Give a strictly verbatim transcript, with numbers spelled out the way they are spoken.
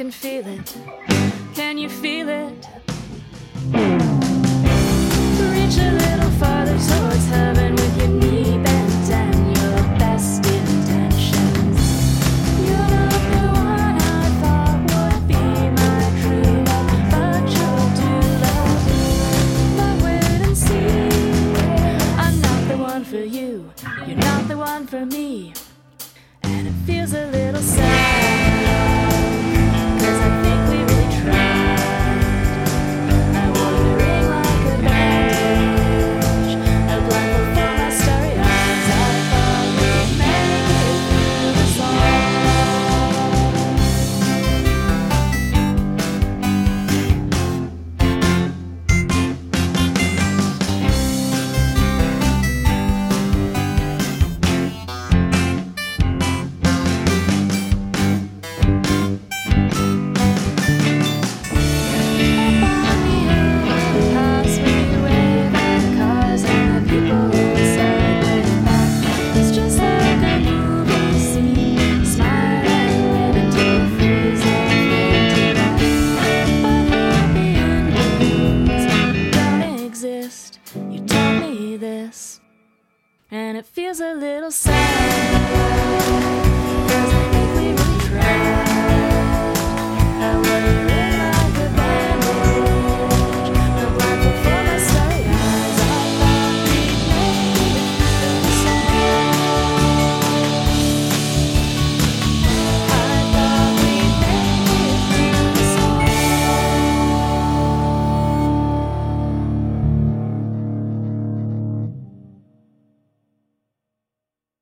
can feel it. Can you feel it? Reach a little farther towards heaven with your knee bent and your best intentions. You're not the one I thought would be my true love, but you'll do love. But wait and see. I'm not the one for you. You're not the one for me. And it feels a little sad, 'cause I think we really tried. I wore the ring like a bandage, a blindfold for my starry eyes. I thought we'd make it through the and it feels a little sad.